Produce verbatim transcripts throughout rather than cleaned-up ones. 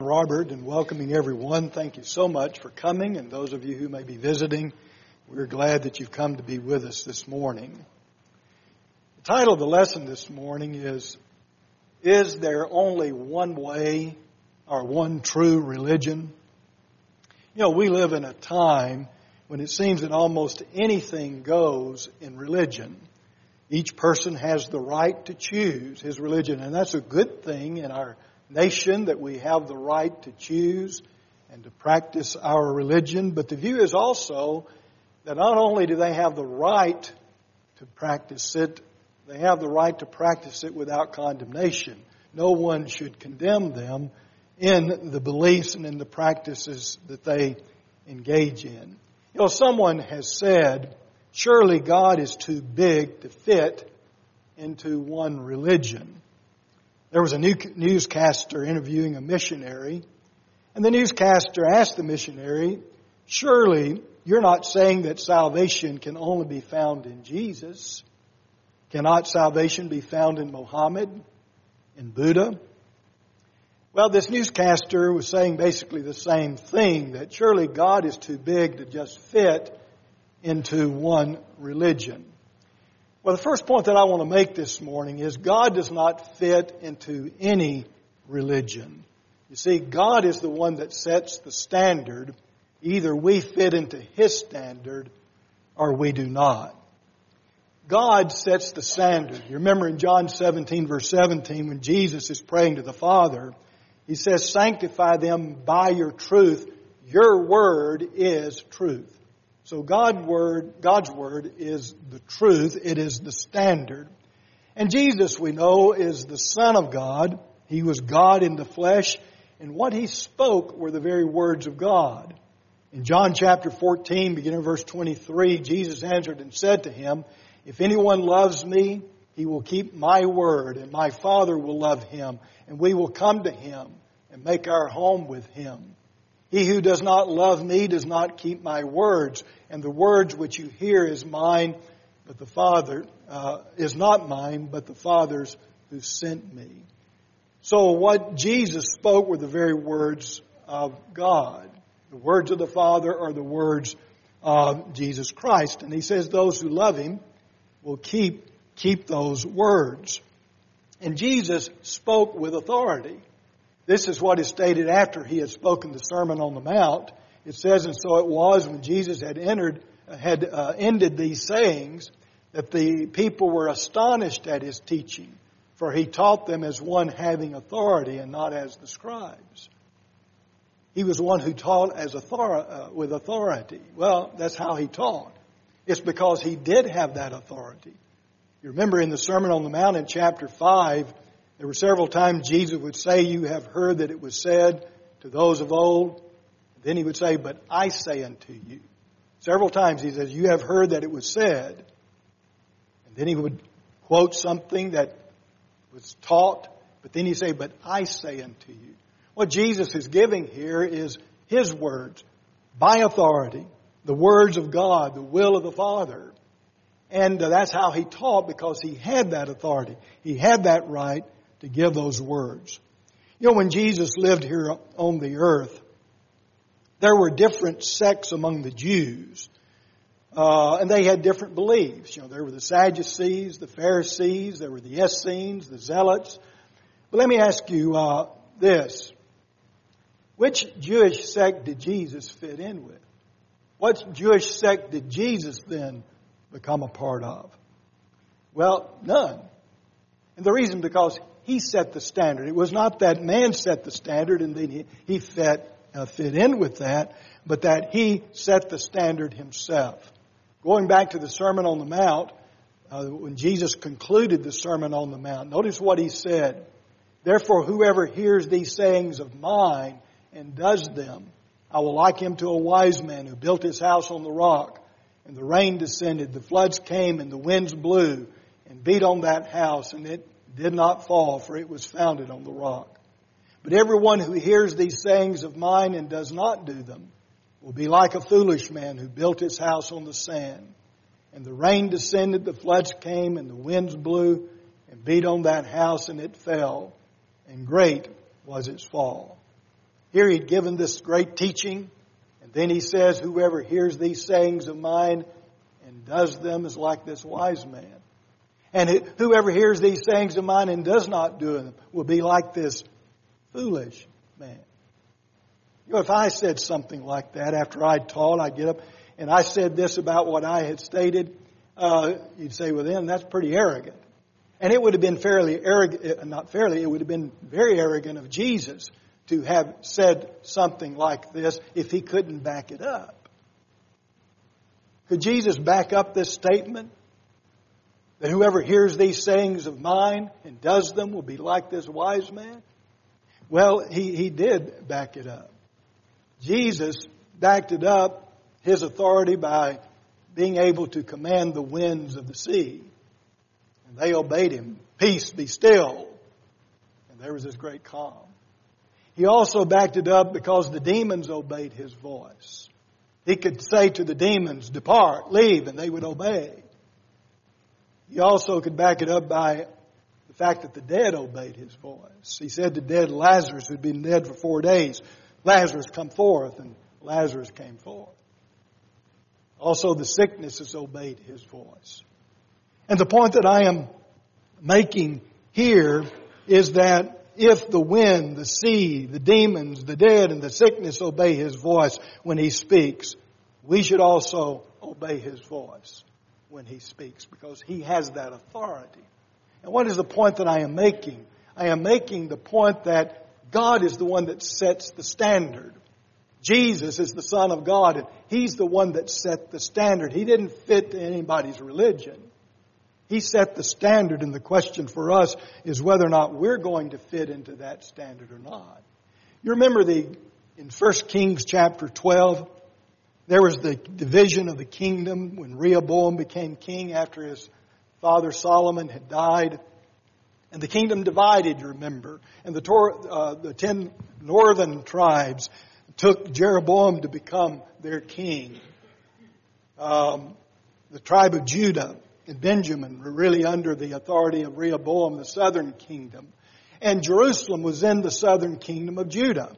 Robert, and welcoming everyone. Thank you so much for coming, and those of you who may be visiting, we're glad that you've come to be with us this morning. The title of the lesson this morning is, Is There Only One Way or One True Religion? You know, we live in a time when it seems that almost anything goes in religion. Each person has the right to choose his religion, and that's a good thing in our nation, that we have the right to choose and to practice our religion. But the view is also that not only do they have the right to practice it, they have the right to practice it without condemnation. No one should condemn them in the beliefs and in the practices that they engage in. You know, someone has said, surely God is too big to fit into one religion. There was a new newscaster interviewing a missionary, and the newscaster asked the missionary, surely you're not saying that salvation can only be found in Jesus? Cannot salvation be found in Muhammad, in Buddha? Well, this newscaster was saying basically the same thing, that surely God is too big to just fit into one religion. Well, the first point that I want to make this morning is God does not fit into any religion. You see, God is the one that sets the standard. Either we fit into His standard or we do not. God sets the standard. You remember in John seventeen, verse seventeen, when Jesus is praying to the Father, He says, sanctify them by your truth. Your word is truth. So God's word, God's word is the truth. It is the standard. And Jesus, we know, is the Son of God. He was God in the flesh. And what He spoke were the very words of God. In John chapter fourteen, beginning verse twenty-three, Jesus answered and said to him, if anyone loves me, he will keep my word, and my Father will love him, and we will come to him and make our home with him. He who does not love me does not keep my words, and the words which you hear is mine, but the Father uh, is not mine, but the Father's who sent me. So what Jesus spoke were the very words of God. The words of the Father are the words of Jesus Christ. And He says those who love Him will keep keep those words. And Jesus spoke with authority. This is what is stated after He had spoken the Sermon on the Mount. It says, and so it was when Jesus had entered, had uh, ended these sayings, that the people were astonished at His teaching, for He taught them as one having authority and not as the scribes. He was one who taught as author- uh, with authority. Well, that's how He taught. It's because He did have that authority. You remember in the Sermon on the Mount in chapter five, there were several times Jesus would say, you have heard that it was said to those of old. Then He would say, but I say unto you. Several times He says, you have heard that it was said. And then He would quote something that was taught. But then He'd say, but I say unto you. What Jesus is giving here is His words by authority. The words of God, the will of the Father. And that's how He taught, because He had that authority. He had that right to give those words. You know, when Jesus lived here on the earth, there were different sects among the Jews. Uh, and they had different beliefs. You know, there were the Sadducees, the Pharisees, there were the Essenes, the Zealots. But let me ask you uh, this. Which Jewish sect did Jesus fit in with? What Jewish sect did Jesus then become a part of? Well, none. And the reason, because He set the standard. It was not that man set the standard and then he, he fit, uh, fit in with that, but that He set the standard Himself. Going back to the Sermon on the Mount, uh, when Jesus concluded the Sermon on the Mount, notice what He said. Therefore, whoever hears these sayings of mine and does them, I will like him to a wise man who built his house on the rock. And the rain descended, the floods came, and the winds blew and beat on that house, and it did not fall, for it was founded on the rock. But everyone who hears these sayings of mine and does not do them will be like a foolish man who built his house on the sand. And the rain descended, the floods came, and the winds blew and beat on that house, and it fell. And great was its fall. Here he'd given this great teaching, and then he says, whoever hears these sayings of mine and does them is like this wise man. And whoever hears these sayings of mine and does not do them will be like this foolish man. You know, if I said something like that after I'd taught, I'd get up and I said this about what I had stated, uh, you'd say, well then, that's pretty arrogant. And it would have been fairly arrogant, not fairly, it would have been very arrogant of Jesus to have said something like this if he couldn't back it up. Could Jesus back up this statement? That whoever hears these sayings of mine and does them will be like this wise man? Well, he, he did back it up. Jesus backed it up, his authority, by being able to command the winds of the sea. And they obeyed him. Peace, be still. And there was this great calm. He also backed it up because the demons obeyed his voice. He could say to the demons, depart, leave, and they would obey. He also could back it up by the fact that the dead obeyed his voice. He said to dead Lazarus, who'd been dead for four days, Lazarus, come forth, and Lazarus came forth. Also, the sicknesses obeyed his voice. And the point that I am making here is that if the wind, the sea, the demons, the dead, and the sickness obey his voice when he speaks, we should also obey his voice when he speaks, because he has that authority. And what is the point that I am making? I am making the point that God is the one that sets the standard. Jesus is the Son of God, and he's the one that set the standard. He didn't fit anybody's religion. He set the standard, and the question for us is whether or not we're going to fit into that standard or not. You remember the in First Kings chapter twelve, there was the division of the kingdom when Rehoboam became king after his father Solomon had died. And the kingdom divided, you remember. And the, uh, the ten northern tribes took Jeroboam to become their king. Um, the tribe of Judah and Benjamin were really under the authority of Rehoboam, the southern kingdom. And Jerusalem was in the southern kingdom of Judah.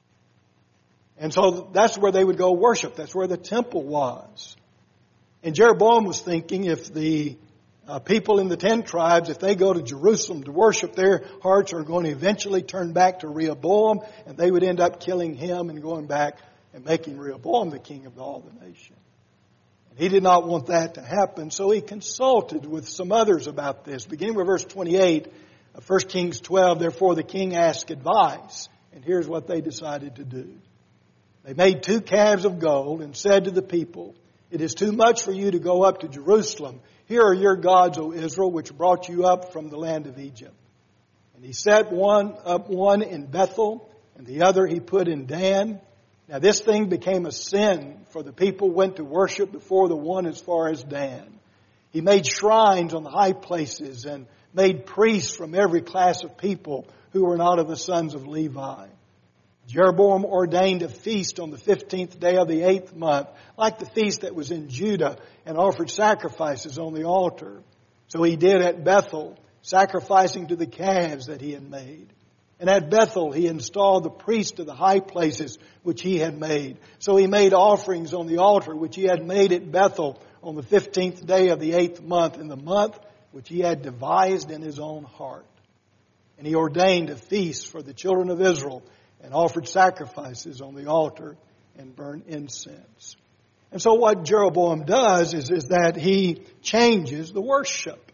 And so that's where they would go worship. That's where the temple was. And Jeroboam was thinking if the uh, people in the ten tribes, if they go to Jerusalem to worship, their hearts are going to eventually turn back to Rehoboam, and they would end up killing him and going back and making Rehoboam the king of all the nation. And he did not want that to happen, so he consulted with some others about this. Beginning with verse twenty-eight of First Kings twelve, therefore the king asked advice, and here's what they decided to do. They made two calves of gold and said to the people, it is too much for you to go up to Jerusalem. Here are your gods, O Israel, which brought you up from the land of Egypt. And he set one up one in Bethel, and the other he put in Dan. Now this thing became a sin, for the people went to worship before the one as far as Dan. He made shrines on the high places and made priests from every class of people who were not of the sons of Levi. Jeroboam ordained a feast on the fifteenth day of the eighth month, like the feast that was in Judah, and offered sacrifices on the altar. So he did at Bethel, sacrificing to the calves that he had made. And at Bethel he installed the priests of the high places which he had made. So he made offerings on the altar which he had made at Bethel on the fifteenth day of the eighth month, in the month which he had devised in his own heart. And he ordained a feast for the children of Israel, and offered sacrifices on the altar and burned incense. And so what Jeroboam does is, is that he changes the worship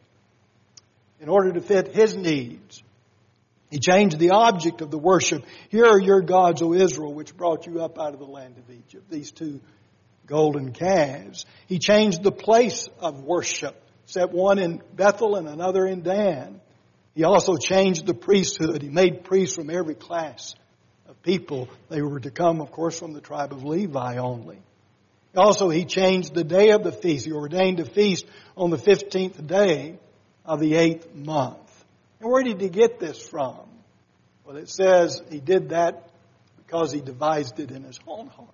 in order to fit his needs. He changed the object of the worship. Here are your gods, O Israel, which brought you up out of the land of Egypt. These two golden calves. He changed the place of worship. Set one in Bethel and another in Dan. He also changed the priesthood. He made priests from every class of people. They were to come, of course, from the tribe of Levi only. Also, he changed the day of the feast. He ordained a feast on the fifteenth day of the eighth month. And where did he get this from? Well, it says he did that because he devised it in his own heart.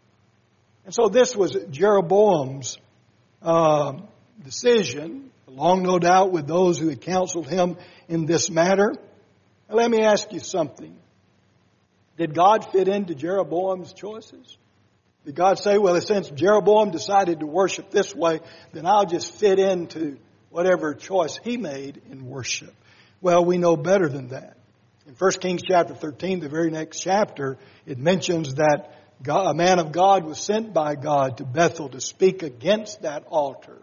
And so this was Jeroboam's uh, decision, along no doubt with those who had counseled him in this matter. Now, let me ask you something. Did God fit into Jeroboam's choices? Did God say, well, since Jeroboam decided to worship this way, then I'll just fit into whatever choice he made in worship? Well, we know better than that. In First Kings chapter thirteen, the very next chapter, it mentions that God, a man of God was sent by God to Bethel to speak against that altar.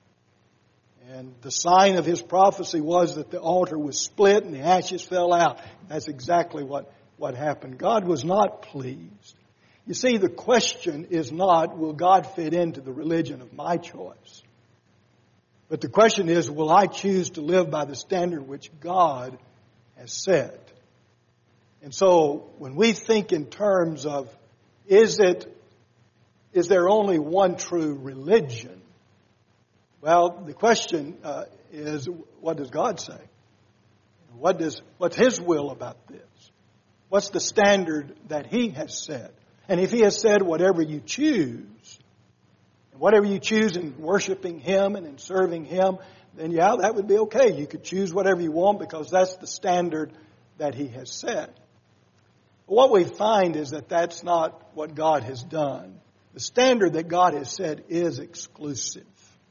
And the sign of his prophecy was that the altar was split and the ashes fell out. That's exactly what, what happened. God was not pleased. You see, the question is not, will God fit into the religion of my choice? But the question is, will I choose to live by the standard which God has set? And so, when we think in terms of, is it, is there only one true religion? Well, the question uh, is, what does God say? What does, what's His will about this? What's the standard that He has set? And if He has said whatever you choose, whatever you choose in worshiping Him and in serving Him, then yeah, that would be okay. You could choose whatever you want because that's the standard that He has set. But what we find is that that's not what God has done. The standard that God has set is exclusive.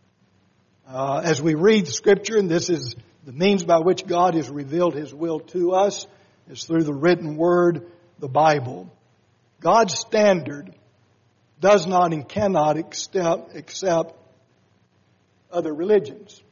Uh, as we read the Scripture, and this is the means by which God has revealed His will to us, is through the written Word, the Bible. God's standard does not and cannot accept, accept other religions.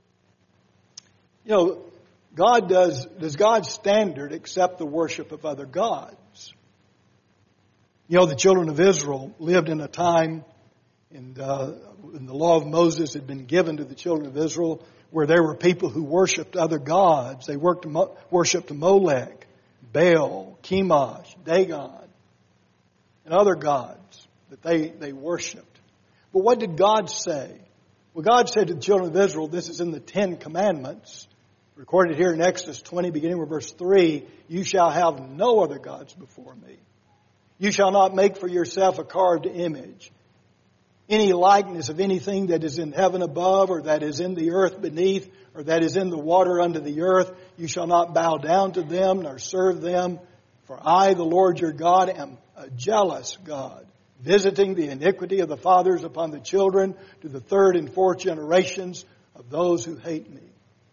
You know, God does, does God's standard accept the worship of other gods? You know, the children of Israel lived in a time, and uh, when the law of Moses had been given to the children of Israel, where there were people who worshipped other gods. They worked, worshipped Molech, Baal, Chemosh, Dagon, and other gods that they, they worshipped. But what did God say? Well, God said to the children of Israel, this is in the Ten Commandments, recorded here in Exodus twenty, beginning with verse three, you shall have no other gods before me. You shall not make for yourself a carved image, any likeness of anything that is in heaven above, or that is in the earth beneath, or that is in the water under the earth. You shall not bow down to them, nor serve them. For I, the Lord your God, am a jealous God, visiting the iniquity of the fathers upon the children to the third and fourth generations of those who hate me,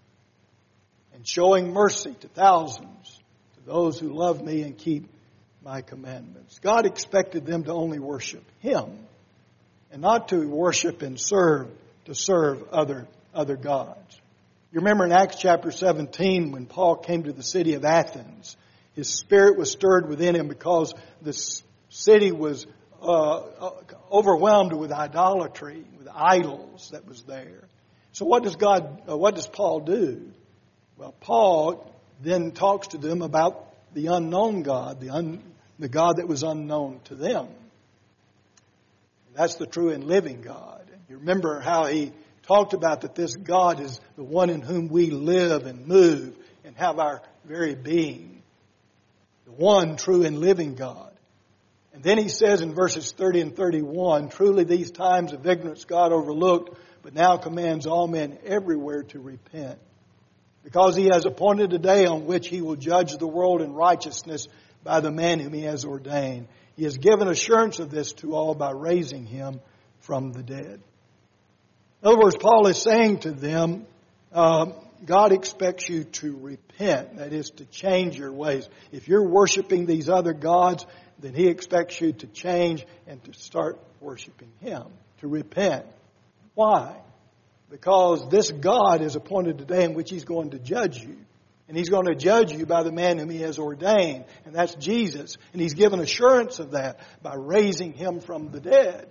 and showing mercy to thousands, to those who love me and keep my commandments. God expected them to only worship Him, and not to worship and serve, to serve other, other gods. You remember in Acts chapter seventeen, when Paul came to the city of Athens, his spirit was stirred within him because the city was uh, overwhelmed with idolatry, with idols that was there. So what does God, uh, what does Paul do? Well, Paul then talks to them about the unknown God, the, un, the God that was unknown to them. That's the true and living God. You remember how he talked about that this God is the one in whom we live and move and have our very being. The one true and living God. And then he says in verses thirty and thirty-one, truly these times of ignorance God overlooked, but now commands all men everywhere to repent. Because He has appointed a day on which He will judge the world in righteousness by the man whom He has ordained. He has given assurance of this to all by raising Him from the dead. In other words, Paul is saying to them, uh, God expects you to repent. That is, to change your ways. If you're worshiping these other gods, then He expects you to change and to start worshiping Him, to repent. Why? Because this God is appointed a day in which He's going to judge you. And He's going to judge you by the man whom He has ordained. And that's Jesus. And He's given assurance of that by raising Him from the dead.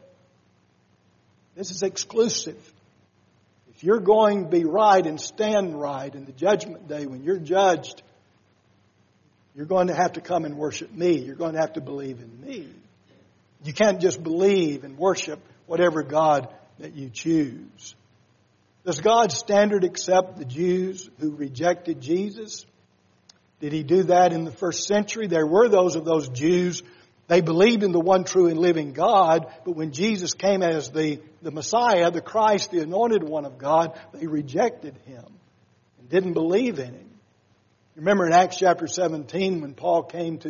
This is exclusive. If you're going to be right and stand right in the judgment day when you're judged, you're going to have to come and worship Me. You're going to have to believe in Me. You can't just believe and worship whatever God that you choose. Does God's standard accept the Jews who rejected Jesus? Did He do that in the first century? There were those of those Jews, they believed in the one true and living God, but when Jesus came as the, the Messiah, the Christ, the anointed one of God, they rejected Him and didn't believe in Him. Remember in Acts chapter seventeen when Paul came to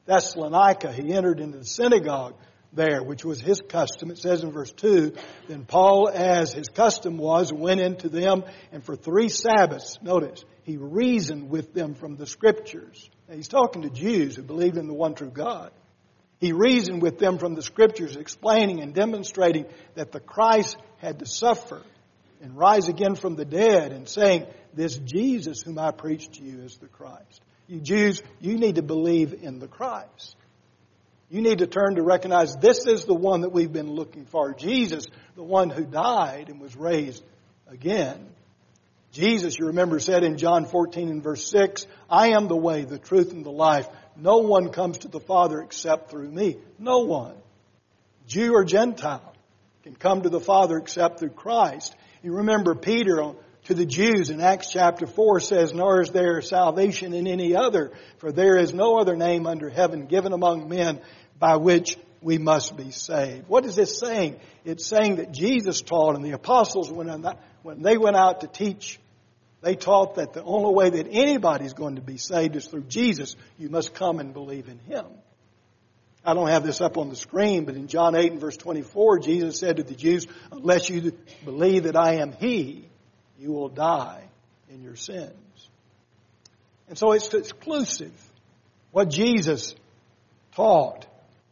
Thessalonica. He entered into the synagogue there, which was his custom. It says in verse two, then Paul, as his custom was, went into them, and for three Sabbaths, notice, he reasoned with them from the Scriptures. Now, he's talking to Jews who believed in the one true God. He reasoned with them from the Scriptures, explaining and demonstrating that the Christ had to suffer and rise again from the dead, and saying, this Jesus whom I preach to you is the Christ. You Jews, you need to believe in the Christ. You need to turn to recognize this is the one that we've been looking for. Jesus, the one who died and was raised again. Jesus, you remember, said in John fourteen and verse six, I am the way, the truth, and the life. No one comes to the Father except through me. No one, Jew or Gentile, can come to the Father except through Christ. You remember Peter to the Jews in Acts chapter four says, nor is there salvation in any other, for there is no other name under heaven given among men by which we must be saved. What is this saying? It's saying that Jesus taught, and the apostles, when when they went out to teach, they taught that the only way that anybody's going to be saved is through Jesus. You must come and believe in Him. I don't have this up on the screen, but in John eight and verse twenty-four, Jesus said to the Jews, unless you believe that I am He, you will die in your sins. And so it's exclusive. What Jesus taught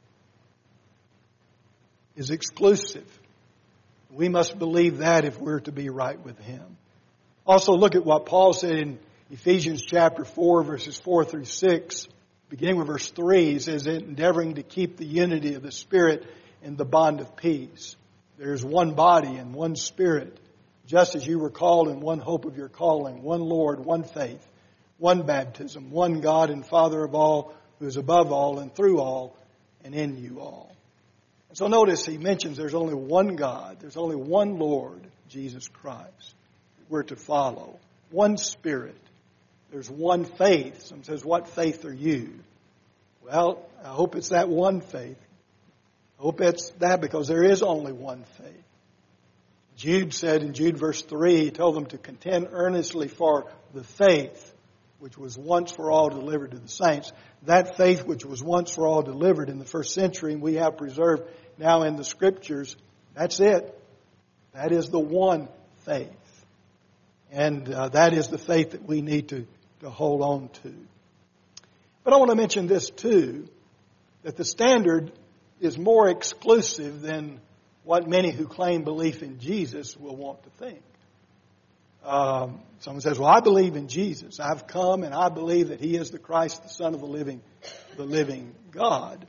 is exclusive. We must believe that if we're to be right with Him. Also look at what Paul said in Ephesians chapter four, verses four through six. Beginning with verse three, he says, endeavoring to keep the unity of the Spirit in the bond of peace. There is one body and one Spirit, just as you were called in one hope of your calling, one Lord, one faith, one baptism, one God and Father of all, who is above all and through all and in you all. And so notice he mentions there's only one God, there's only one Lord, Jesus Christ, we're to follow. One Spirit. There's one faith. Some says, what faith are you? Well, I hope it's that one faith. I hope it's that because there is only one faith. Jude said in Jude verse three, he told them to contend earnestly for the faith which was once for all delivered to the saints. That faith which was once for all delivered in the first century and we have preserved now in the Scriptures, that's it. That is the one faith. And uh, that is the faith that we need to, to hold on to. But I want to mention this too, that the standard is more exclusive than what many who claim belief in Jesus will want to think. Um, someone says, well, I believe in Jesus. I've come and I believe that He is the Christ, the Son of the living, the living God.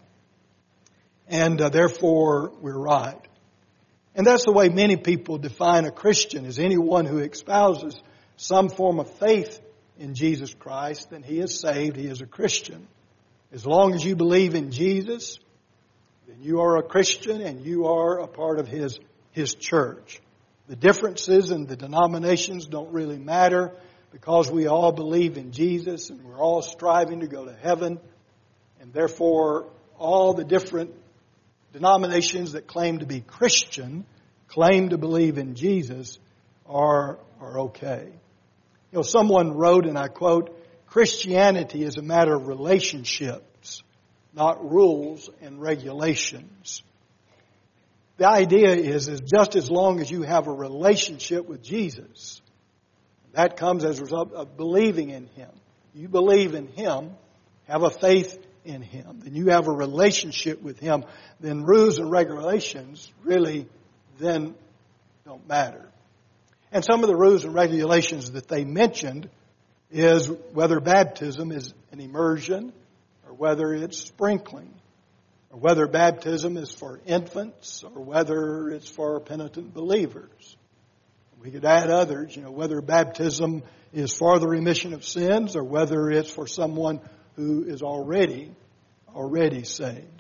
And uh, therefore, we're right. And that's the way many people define a Christian, as anyone who espouses some form of faith in Jesus Christ, then he is saved, he is a Christian. As long as you believe in Jesus, then you are a Christian and you are a part of His, His church. The differences in the denominations don't really matter because we all believe in Jesus and we're all striving to go to heaven. And therefore, all the different denominations that claim to be Christian, claim to believe in Jesus, are, are okay. You know, someone wrote, and I quote, Christianity is a matter of relationships, not rules and regulations. The idea is, is just as long as you have a relationship with Jesus, that comes as a result of believing in Him. You believe in Him, have a faith in Him, then you have a relationship with Him, then rules and regulations really then don't matter. And some of the rules and regulations that they mentioned is whether baptism is an immersion or whether it's sprinkling, or whether baptism is for infants or whether it's for penitent believers. We could add others, you know, whether baptism is for the remission of sins or whether it's for someone who is already, already saved.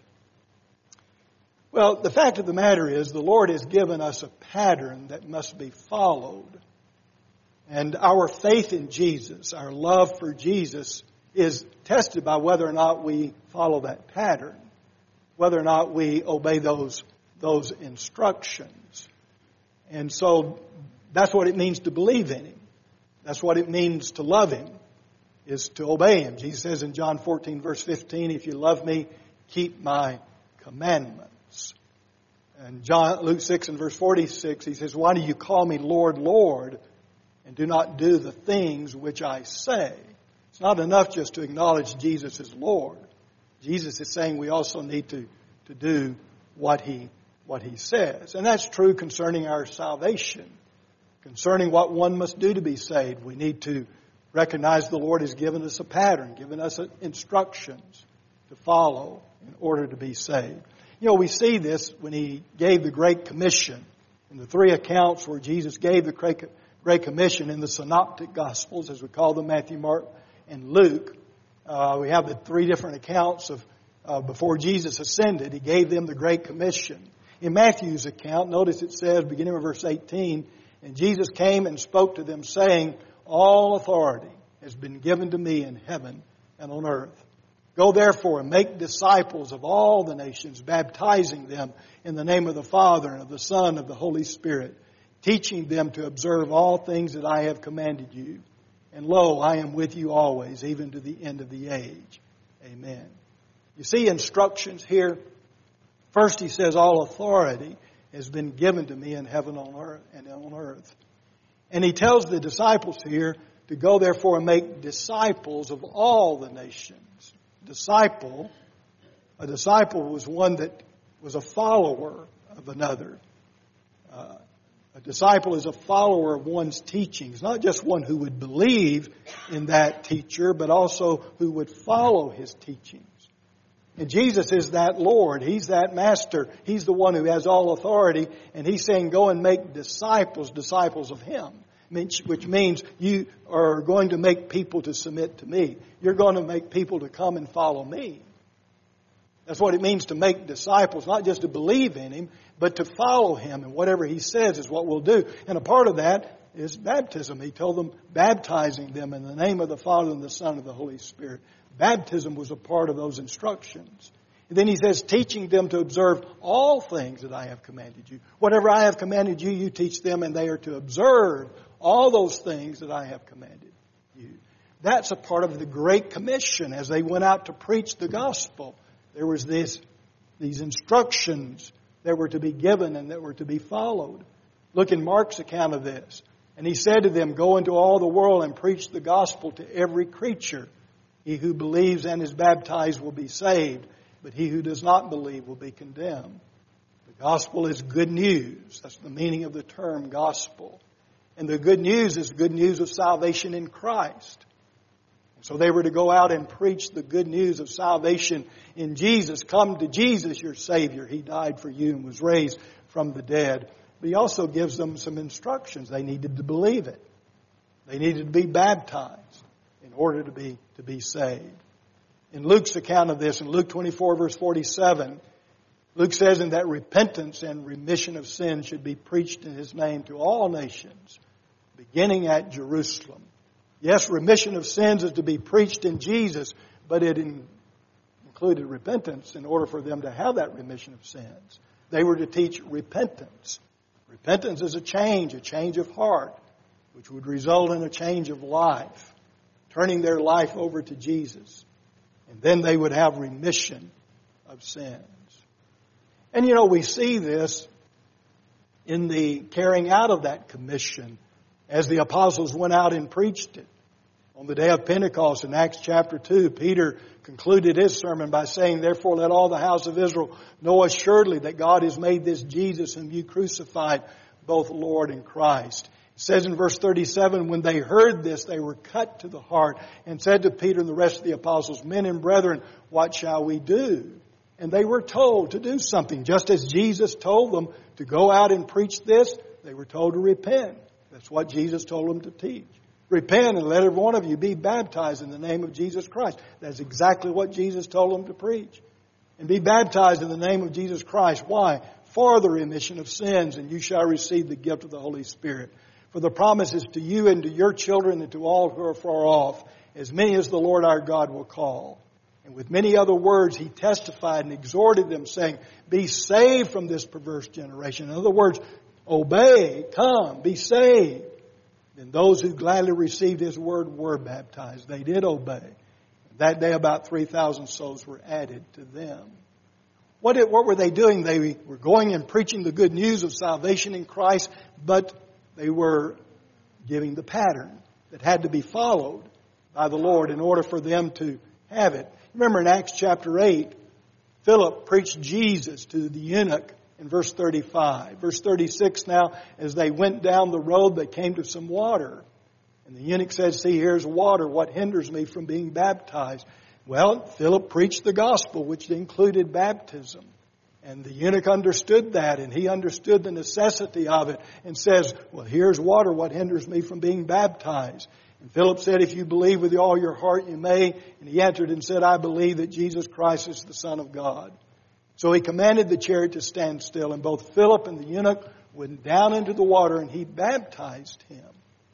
Well, the fact of the matter is the Lord has given us a pattern that must be followed. And our faith in Jesus, our love for Jesus, is tested by whether or not we follow that pattern, whether or not we obey those, those instructions. And so that's what it means to believe in Him. That's what it means to love Him. is to obey Him. Jesus says in John fourteen, verse fifteen, if you love me, keep my commandments. And John, Luke six and verse forty-six, He says, why do you call me Lord, Lord, and do not do the things which I say? It's not enough just to acknowledge Jesus as Lord. Jesus is saying we also need to, to do what He, what He says. And that's true concerning our salvation. Concerning what one must do to be saved, we need to recognize the Lord has given us a pattern, given us instructions to follow in order to be saved. You know, we see this when He gave the Great Commission. In the three accounts where Jesus gave the Great Commission in the Synoptic Gospels, as we call them, Matthew, Mark, and Luke, uh, we have the three different accounts of uh, before Jesus ascended. He gave them the Great Commission. In Matthew's account, notice it says, beginning with verse eighteen, and Jesus came and spoke to them, saying, all authority has been given to me in heaven and on earth. Go therefore and make disciples of all the nations, baptizing them in the name of the Father and of the Son and of the Holy Spirit, teaching them to observe all things that I have commanded you. And lo, I am with you always, even to the end of the age. Amen. You see instructions here. First, He says, all authority has been given to me in heaven on earth and on earth. And He tells the disciples here to go therefore and make disciples of all the nations. Disciple, a disciple was one that was a follower of another. Uh, a disciple is a follower of one's teachings, not just one who would believe in that teacher, but also who would follow his teachings. And Jesus is that Lord. He's that Master. He's the one who has all authority. And He's saying, go and make disciples, disciples of Him. Which means you are going to make people to submit to me. You're going to make people to come and follow me. That's what it means to make disciples, not just to believe in Him, but to follow Him. And whatever He says is what we'll do. And a part of that is baptism. He told them, baptizing them in the name of the Father and the Son and the Holy Spirit. Baptism was a part of those instructions. And then He says, teaching them to observe all things that I have commanded you. Whatever I have commanded you, you teach them, and they are to observe all those things that I have commanded you. That's a part of the Great Commission. As they went out to preach the gospel, there was this, these instructions that were to be given and that were to be followed. Look in Mark's account of this. And He said to them, go into all the world and preach the gospel to every creature. He who believes and is baptized will be saved, but he who does not believe will be condemned. The gospel is good news. That's the meaning of the term gospel. And the good news is good news of salvation in Christ. So they were to go out and preach the good news of salvation in Jesus. Come to Jesus, your Savior. He died for you and was raised from the dead. But He also gives them some instructions. They needed to believe it. They needed to be baptized in order to be, to be saved. In Luke's account of this, in Luke twenty-four, verse forty-seven, Luke says in that repentance and remission of sin should be preached in His name to all nations, beginning at Jerusalem. Yes, remission of sins is to be preached in Jesus, but it in, included repentance in order for them to have that remission of sins. They were to teach repentance. Repentance is a change, a change of heart, which would result in a change of life, turning their life over to Jesus. And then they would have remission of sins. And you know, we see this in the carrying out of that commission as the apostles went out and preached it. On the day of Pentecost in Acts chapter two, Peter concluded his sermon by saying, therefore let all the house of Israel know assuredly that God has made this Jesus whom you crucified both Lord and Christ. It says in verse thirty-seven, when they heard this, they were cut to the heart and said to Peter and the rest of the apostles, men and brethren, what shall we do? And they were told to do something. Just as Jesus told them to go out and preach this, they were told to repent. That's what Jesus told them to teach. Repent and let every one of you be baptized in the name of Jesus Christ. That's exactly what Jesus told them to preach. And be baptized in the name of Jesus Christ. Why? For the remission of sins, and you shall receive the gift of the Holy Spirit. For the promise is to you and to your children and to all who are far off, as many as the Lord our God will call. And with many other words, He testified and exhorted them, saying, be saved from this perverse generation. In other words, obey, come, be saved. Then those who gladly received His word were baptized. They did obey. That day about three thousand souls were added to them. What, it, what were they doing? They were going and preaching the good news of salvation in Christ, but they were giving the pattern that had to be followed by the Lord in order for them to have it. Remember in Acts chapter eight, Philip preached Jesus to the eunuch in verse thirty-five. Verse thirty-six now, as they went down the road, they came to some water. And the eunuch said, see, here's water. What hinders me from being baptized? Well, Philip preached the gospel, which included baptism. And the eunuch understood that, and he understood the necessity of it, and says, well, here's water. What hinders me from being baptized? And Philip said, if you believe with all your heart, you may. And he answered and said, I believe that Jesus Christ is the Son of God. So he commanded the chariot to stand still, and both Philip and the eunuch went down into the water, and he baptized him.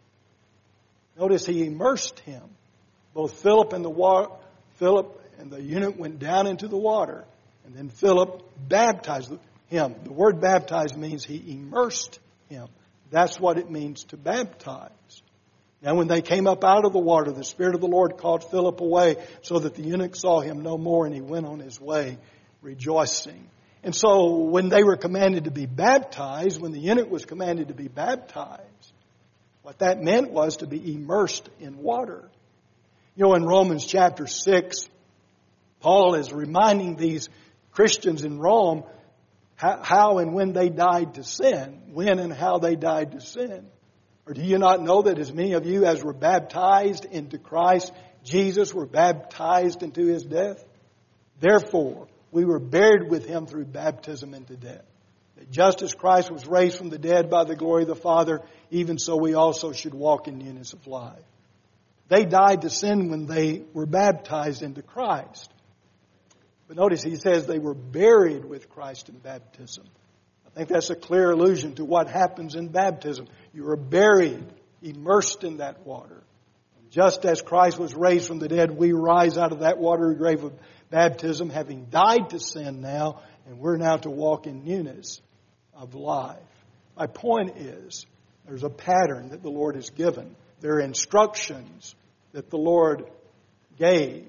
Notice he immersed him. Both Philip and the water, Philip and the eunuch went down into the water. And then Philip baptized him. The word baptized means he immersed him. That's what it means to baptize. Now when they came up out of the water, the Spirit of the Lord called Philip away so that the eunuch saw him no more, and he went on his way rejoicing. And so when they were commanded to be baptized, when the eunuch was commanded to be baptized, what that meant was to be immersed in water. You know, in Romans chapter six, Paul is reminding these Christians in Rome how, how and when they died to sin. When and how they died to sin. Or do you not know that as many of you as were baptized into Christ Jesus were baptized into His death? Therefore, we were buried with Him through baptism into death. That just as Christ was raised from the dead by the glory of the Father, even so we also should walk in newness of life. They died to sin when they were baptized into Christ. But notice he says they were buried with Christ in baptism. I think that's a clear allusion to what happens in baptism. You are buried, immersed in that water. Just as Christ was raised from the dead, we rise out of that watery grave of baptism, having died to sin now, and we're now to walk in newness of life. My point is, there's a pattern that the Lord has given. There are instructions that the Lord gave.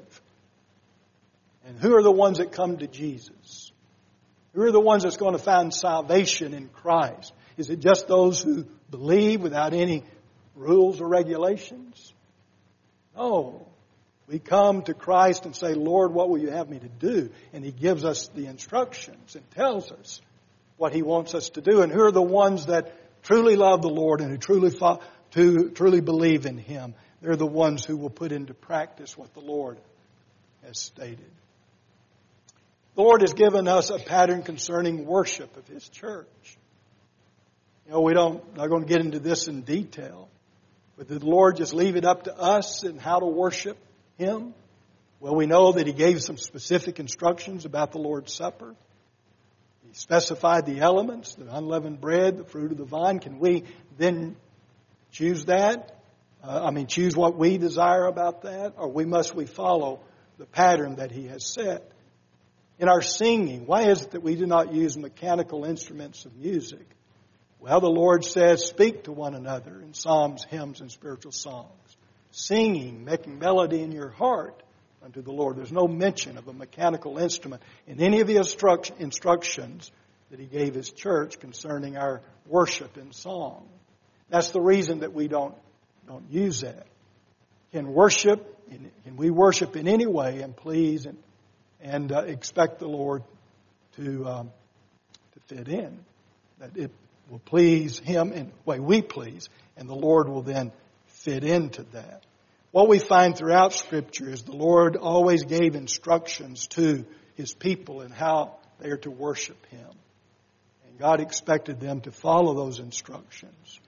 And who are the ones that come to Jesus? Who are the ones that's going to find salvation in Christ? Is it just those who believe without any rules or regulations? No. We come to Christ and say, Lord, what will you have me to do? And He gives us the instructions and tells us what He wants us to do. And who are the ones that truly love the Lord and who truly fo- to truly believe in Him? They're the ones who will put into practice what the Lord has stated. The Lord has given us a pattern concerning worship of His church. You know, we don't, not going to get into this in detail, but did the Lord just leave it up to us in how to worship Him? Well, we know that He gave some specific instructions about the Lord's Supper. He specified the elements, the unleavened bread, the fruit of the vine. Can we then choose that? Uh, I mean, choose what we desire about that? Or we must we follow the pattern that He has set? In our singing, why is it that we do not use mechanical instruments of music? Well, the Lord says, speak to one another in psalms, hymns, and spiritual songs. Singing, making melody in your heart unto the Lord. There's no mention of a mechanical instrument in any of the instruct- instructions that He gave His church concerning our worship in song. That's the reason that we don't, don't use that. Can worship, can we worship in any way and please and, and uh, expect the Lord to, um, to fit in? That it will please Him in the way we please, and the Lord will then fit into that. What we find throughout Scripture is the Lord always gave instructions to His people in how they are to worship Him. And God expected them to follow those instructions.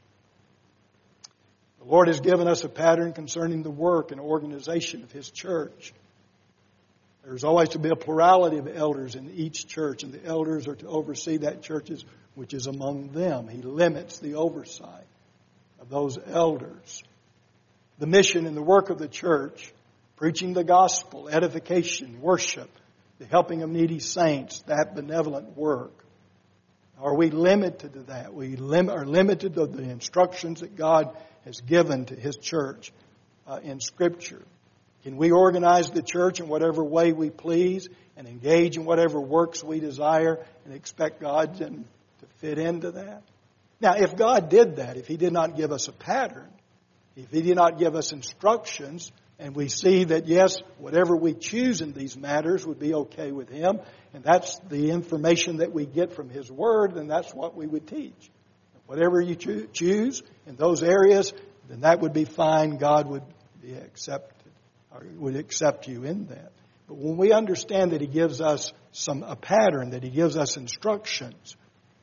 The Lord has given us a pattern concerning the work and organization of His church. There's always to be a plurality of elders in each church, and the elders are to oversee that church which is among them. He limits the oversight of those elders. The mission and the work of the church, preaching the gospel, edification, worship, the helping of needy saints, that benevolent work. Are we limited to that? We lim- are limited to the instructions that God has given to His church uh, in Scripture. Can we organize the church in whatever way we please and engage in whatever works we desire and expect God to fit into that? Now, if God did that, if He did not give us a pattern, if He did not give us instructions, and we see that, yes, whatever we choose in these matters would be okay with Him, and that's the information that we get from His Word, then that's what we would teach. Whatever you cho- choose in those areas, then that would be fine. God would be accepted, or would accept you in that. But when we understand that He gives us some a pattern, that He gives us instructions,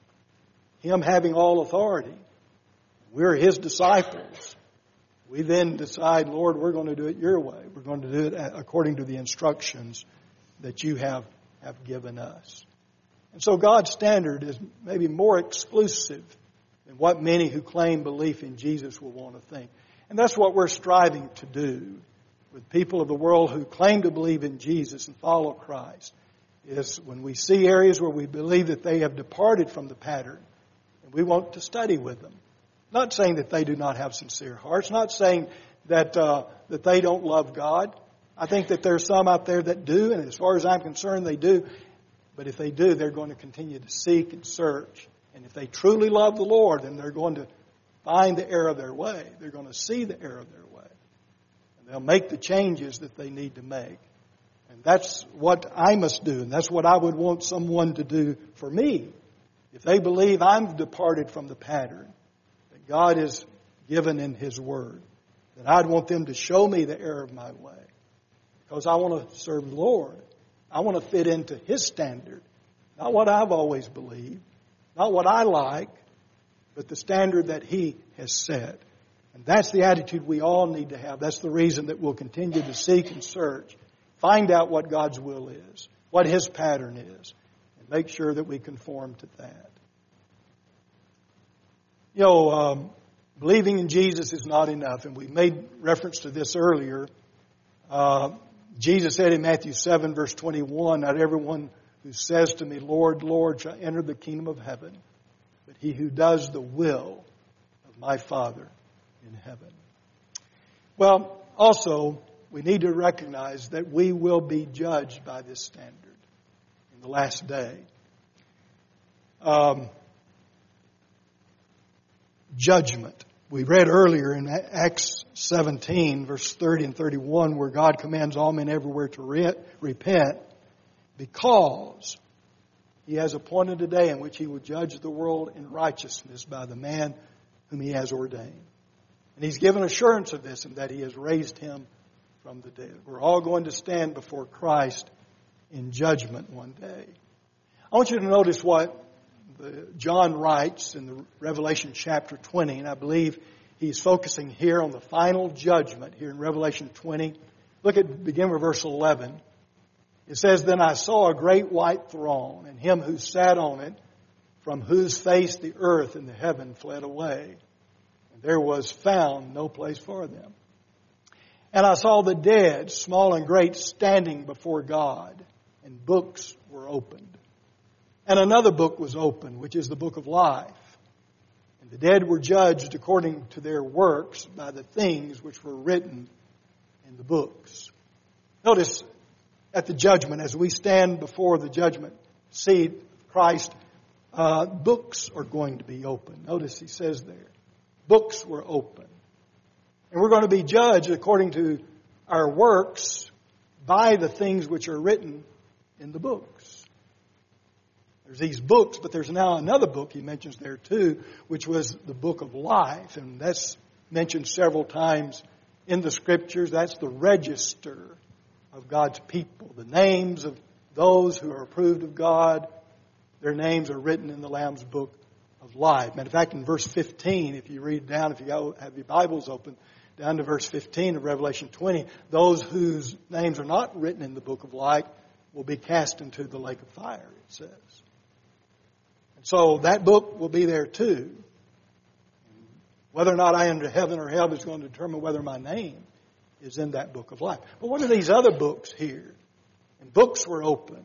Him having all authority, we're His disciples, we then decide, Lord, we're going to do it your way. We're going to do it according to the instructions that you have, have given us. And so God's standard is maybe more exclusive than what many who claim belief in Jesus will want to think. And that's what we're striving to do with people of the world who claim to believe in Jesus and follow Christ, is when we see areas where we believe that they have departed from the pattern, and we want to study with them. Not saying that they do not have sincere hearts. Not saying that uh, that they don't love God. I think that there are some out there that do, and as far as I'm concerned, they do. But if they do, they're going to continue to seek and search. And if they truly love the Lord, then they're going to find the error of their way. They're going to see the error of their way. And they'll make the changes that they need to make. And that's what I must do, and that's what I would want someone to do for me. If they believe I'm departed from the pattern God has given in His Word, then I'd want them to show me the error of my way. Because I want to serve the Lord. I want to fit into His standard. Not what I've always believed. Not what I like. But the standard that He has set. And that's the attitude we all need to have. That's the reason that we'll continue to seek and search. Find out what God's will is. What His pattern is. And make sure that we conform to that. You know, um, believing in Jesus is not enough. And we made reference to this earlier. Uh, Jesus said in Matthew seven, verse twenty-one, not everyone who says to me, Lord, Lord, shall enter the kingdom of heaven, but he who does the will of my Father in heaven. Well, also, we need to recognize that we will be judged by this standard in the last day. Um, Judgment. We read earlier in Acts seventeen, verse thirty and thirty-one, where God commands all men everywhere to re- repent because He has appointed a day in which He will judge the world in righteousness by the man whom He has ordained. And He's given assurance of this and that He has raised Him from the dead. We're all going to stand before Christ in judgment one day. I want you to notice what John writes in the Revelation chapter twenty, and I believe he's focusing here on the final judgment here in Revelation twenty. Look at, begin with verse eleven. It says, Then I saw a great white throne, and Him who sat on it, from whose face the earth and the heaven fled away. And there was found no place for them. And I saw the dead, small and great, standing before God, and books were opened. And another book was opened, which is the book of life. And the dead were judged according to their works by the things which were written in the books. Notice at the judgment, as we stand before the judgment seat of Christ, uh, books are going to be opened. Notice he says there, books were opened. And we're going to be judged according to our works by the things which are written in the books. There's these books, but there's now another book he mentions there too, which was the book of life. And that's mentioned several times in the Scriptures. That's the register of God's people. The names of those who are approved of God, their names are written in the Lamb's book of life. Matter of fact, in verse fifteen, if you read down, if you have your Bibles open, down to verse fifteen of Revelation twenty, those whose names are not written in the book of life will be cast into the lake of fire, it says. And so that book will be there too. Whether or not I enter heaven or hell is going to determine whether my name is in that book of life. But what are these other books here? And books were open.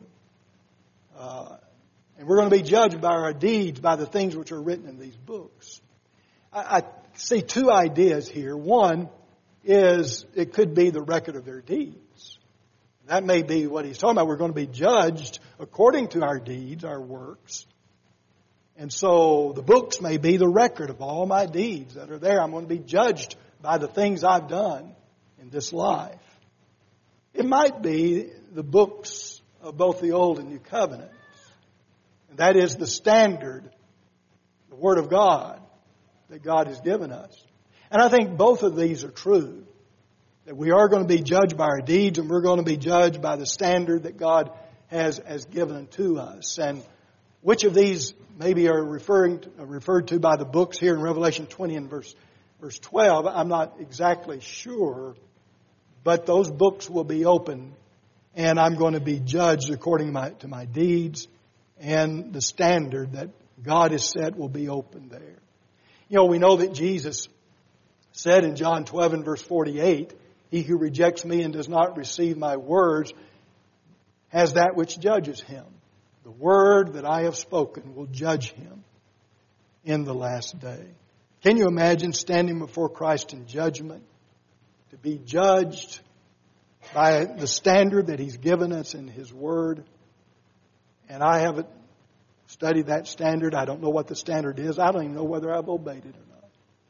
Uh, and we're going to be judged by our deeds, by the things which are written in these books. I, I see two ideas here. One is it could be the record of their deeds. That may be what he's talking about. We're going to be judged according to our deeds, our works. And so the books may be the record of all my deeds that are there. I'm going to be judged by the things I've done in this life. It might be the books of both the Old and New Covenants. And that is the standard, the Word of God that God has given us. And I think both of these are true. That we are going to be judged by our deeds, and we're going to be judged by the standard that God has, has given to us. And which of these maybe are referring to, referred to by the books here in Revelation twenty and verse, verse twelve, I'm not exactly sure. But those books will be open, and I'm going to be judged according to my, to my deeds, and the standard that God has set will be open there. You know, we know that Jesus said in John twelve and verse forty-eight, he who rejects me and does not receive my words has that which judges him. The word that I have spoken will judge him in the last day. Can you imagine standing before Christ in judgment, to be judged by the standard that He's given us in His Word? And I haven't studied that standard. I don't know what the standard is. I don't even know whether I've obeyed it or not.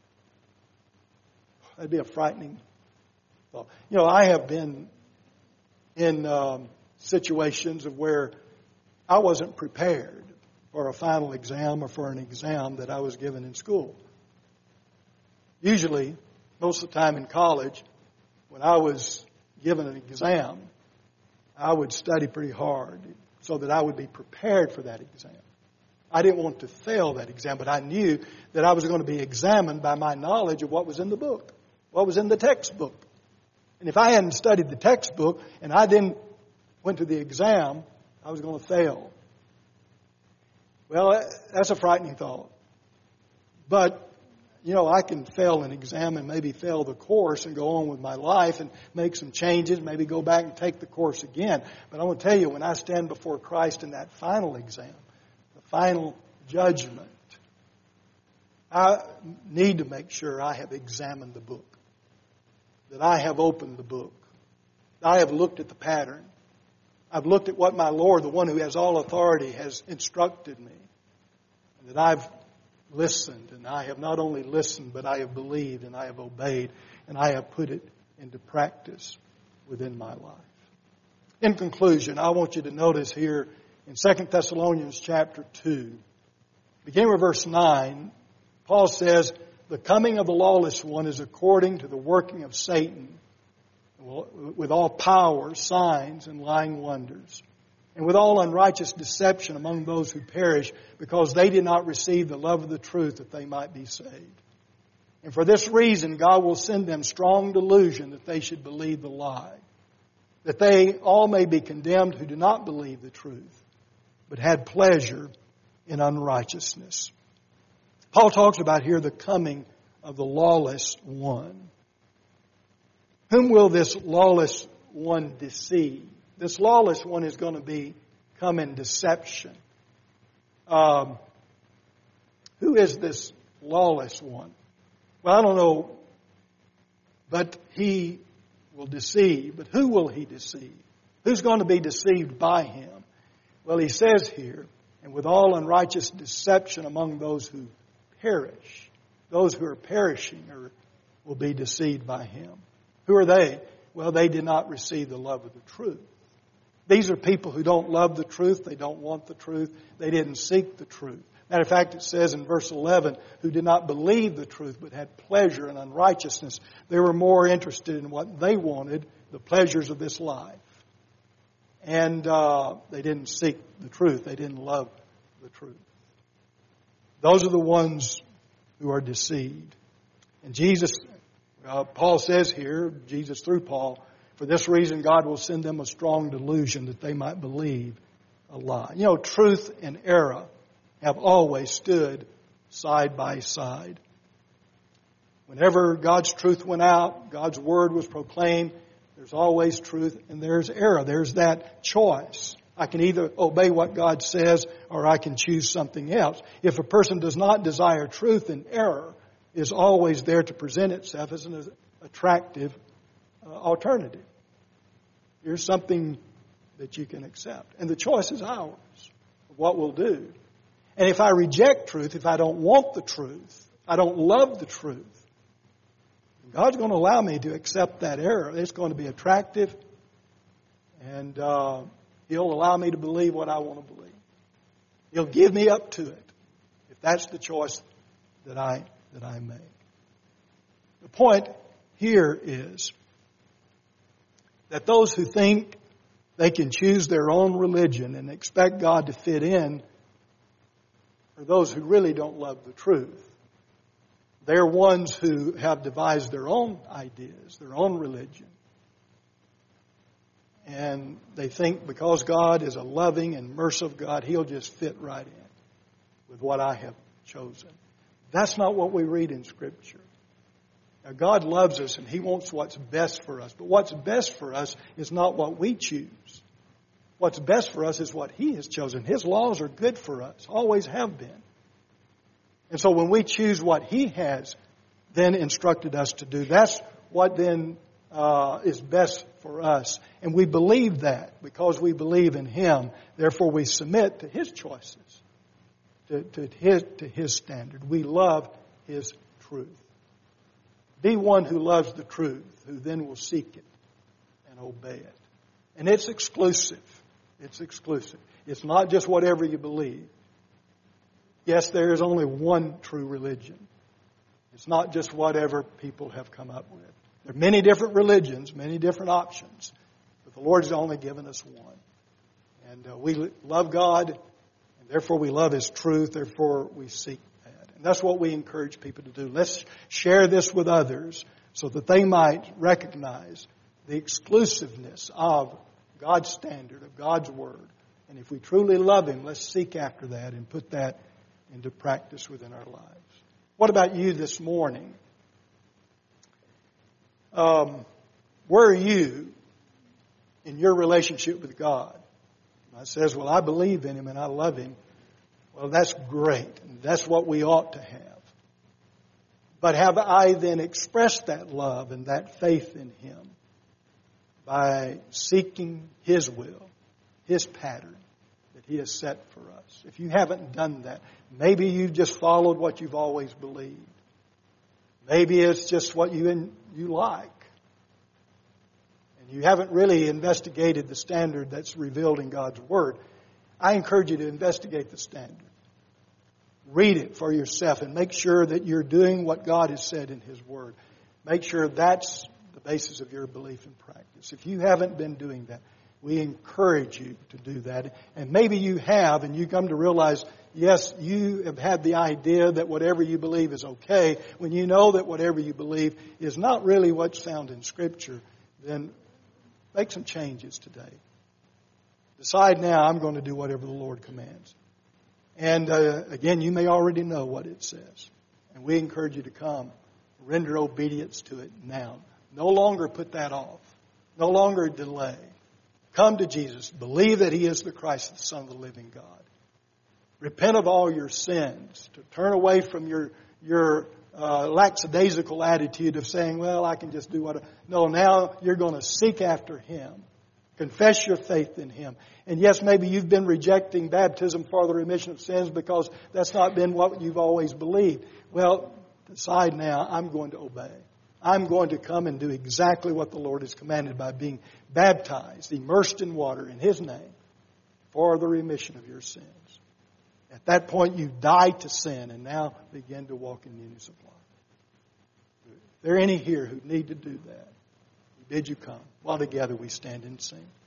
That'd be a frightening thought. You know, I have been in um, situations of where I wasn't prepared for a final exam or for an exam that I was given in school. Usually, most of the time in college, when I was given an exam, I would study pretty hard so that I would be prepared for that exam. I didn't want to fail that exam, but I knew that I was going to be examined by my knowledge of what was in the book, what was in the textbook. And if I hadn't studied the textbook and I then went to the exam, I was going to fail. Well, that's a frightening thought. But you know, I can fail an exam and maybe fail the course and go on with my life and make some changes, maybe go back and take the course again. But I want to tell you, when I stand before Christ in that final exam, the final judgment, I need to make sure I have examined the book, that I have opened the book, I have looked at the pattern. I've looked at what my Lord, the one who has all authority, has instructed me, and that I've listened, and I have not only listened, but I have believed, and I have obeyed, and I have put it into practice within my life. In conclusion, I want you to notice here in Second Thessalonians chapter two, beginning with verse nine, Paul says, the coming of the lawless one is according to the working of Satan, with all power, signs, and lying wonders, and with all unrighteous deception among those who perish, because they did not receive the love of the truth that they might be saved. And for this reason, God will send them strong delusion that they should believe the lie, that they all may be condemned who do not believe the truth, but had pleasure in unrighteousness. Paul talks about here the coming of the lawless one. Whom will this lawless one deceive? This lawless one is going to be come in deception. Um, who is this lawless one? Well, I don't know, but he will deceive. But who will he deceive? Who's going to be deceived by him? Well, he says here, and with all unrighteous deception among those who perish. Those who are perishing are, will be deceived by him. Who are they? Well, they did not receive the love of the truth. These are people who don't love the truth. They don't want the truth. They didn't seek the truth. Matter of fact, it says in verse eleven, who did not believe the truth but had pleasure in unrighteousness. They were more interested in what they wanted, the pleasures of this life. And uh, they didn't seek the truth. They didn't love the truth. Those are the ones who are deceived. And Jesus, uh, Paul says here, Jesus through Paul, for this reason God will send them a strong delusion that they might believe a lie. You know, truth and error have always stood side by side. Whenever God's truth went out, God's word was proclaimed, there's always truth and there's error. There's that choice. I can either obey what God says or I can choose something else. If a person does not desire truth and error, is always there to present itself as an attractive uh, alternative. Here's something that you can accept. And the choice is ours of what we'll do. And if I reject truth, if I don't want the truth, I don't love the truth, God's going to allow me to accept that error. It's going to be attractive, and uh, He'll allow me to believe what I want to believe. He'll give me up to it if that's the choice that I that I make. The point here is that those who think they can choose their own religion and expect God to fit in are those who really don't love the truth. They're ones who have devised their own ideas, their own religion. And they think because God is a loving and merciful God, He'll just fit right in with what I have chosen. That's not what we read in Scripture. Now, God loves us and He wants what's best for us. But what's best for us is not what we choose. What's best for us is what He has chosen. His laws are good for us, always have been. And so when we choose what He has then instructed us to do, that's what then uh, is best for us. And we believe that because we believe in Him. Therefore we submit to His choices, to, to, his, to His standard. We love His truth. Be one who loves the truth, who then will seek it and obey it. And it's exclusive. It's exclusive. It's not just whatever you believe. Yes, there is only one true religion. It's not just whatever people have come up with. There are many different religions, many different options. But the Lord has only given us one. And uh, we love God, and therefore we love His truth, therefore we seek that. And that's what we encourage people to do. Let's share this with others so that they might recognize the exclusiveness of God's standard, of God's Word. And if we truly love Him, let's seek after that and put that into practice within our lives. What about you this morning? Um, where are you in your relationship with God? I says, well, I believe in Him and I love Him. Well, that's great. That's what we ought to have. But have I then expressed that love and that faith in Him by seeking His will, His pattern that He has set for us? If you haven't done that, maybe you've just followed what you've always believed. Maybe it's just what you in, you like. And you haven't really investigated the standard that's revealed in God's Word. I encourage you to investigate the standard. Read it for yourself and make sure that you're doing what God has said in His Word. Make sure that's the basis of your belief and practice. If you haven't been doing that, we encourage you to do that. And maybe you have, and you come to realize, yes, you have had the idea that whatever you believe is okay. When you know that whatever you believe is not really what's found in Scripture, then make some changes today. Decide now, I'm going to do whatever the Lord commands. And uh, again, you may already know what it says. And we encourage you to come. Render obedience to it now. No longer put that off. No longer delay. Come to Jesus. Believe that He is the Christ, the Son of the living God. Repent of all your sins. To turn away from your your uh, lackadaisical attitude of saying, well, I can just do what I... No, now you're going to seek after Him. Confess your faith in Him. And yes, maybe you've been rejecting baptism for the remission of sins because that's not been what you've always believed. Well, decide now, I'm going to obey. I'm going to come and do exactly what the Lord has commanded by being baptized, immersed in water in His name for the remission of your sins. At that point, you die to sin and now begin to walk in newness of life. If there are any here who need to do that, bid you come. While together we stand and sing.